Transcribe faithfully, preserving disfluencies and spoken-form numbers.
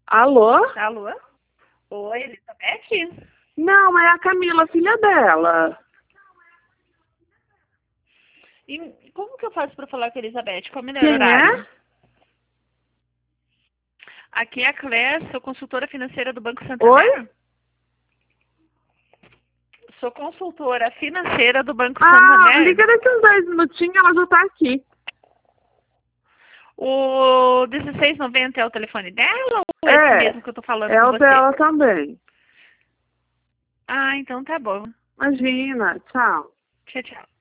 Alô? Alô? Oi, Elizabeth? Não, é a Camila, filha dela. E como que eu faço para falar com a Elizabeth? Qual é o melhor Quem horário? é? Aqui é a Claire, sou consultora financeira do Banco Oi? Santander. Sou consultora financeira do Banco Ah, Santander. liga daqui uns dez minutinhos, ela já tá aqui. O dezesseis noventa é o telefone dela ou esse É, mesmo que eu tô falando é com o você? dela também. Ah, então tá bom. Imagina, tchau. Tchau, tchau.